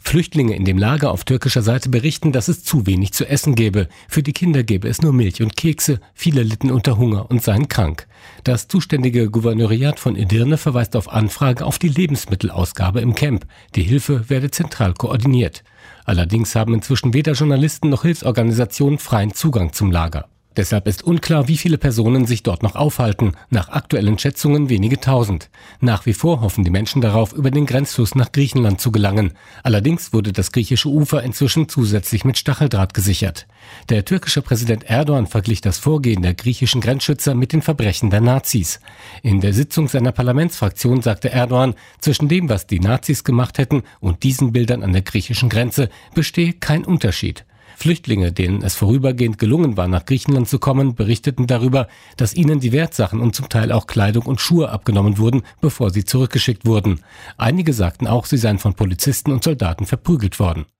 Flüchtlinge in dem Lager auf türkischer Seite berichten, dass es zu wenig zu essen gäbe. Für die Kinder gäbe es nur Milch und Kekse. Viele litten unter Hunger und seien krank. Das zuständige Gouverneuriat von Edirne verweist auf Anfrage auf die Lebensmittelausgabe im Camp. Die Hilfe werde zentral koordiniert. Allerdings haben inzwischen weder Journalisten noch Hilfsorganisationen freien Zugang zum Lager. Deshalb ist unklar, wie viele Personen sich dort noch aufhalten. Nach aktuellen Schätzungen wenige tausend. Nach wie vor hoffen die Menschen darauf, über den Grenzfluss nach Griechenland zu gelangen. Allerdings wurde das griechische Ufer inzwischen zusätzlich mit Stacheldraht gesichert. Der türkische Präsident Erdogan verglich das Vorgehen der griechischen Grenzschützer mit den Verbrechen der Nazis. In der Sitzung seiner Parlamentsfraktion sagte Erdogan, zwischen dem, was die Nazis gemacht hätten, und diesen Bildern an der griechischen Grenze bestehe kein Unterschied. Flüchtlinge, denen es vorübergehend gelungen war, nach Griechenland zu kommen, berichteten darüber, dass ihnen die Wertsachen und zum Teil auch Kleidung und Schuhe abgenommen wurden, bevor sie zurückgeschickt wurden. Einige sagten auch, sie seien von Polizisten und Soldaten verprügelt worden.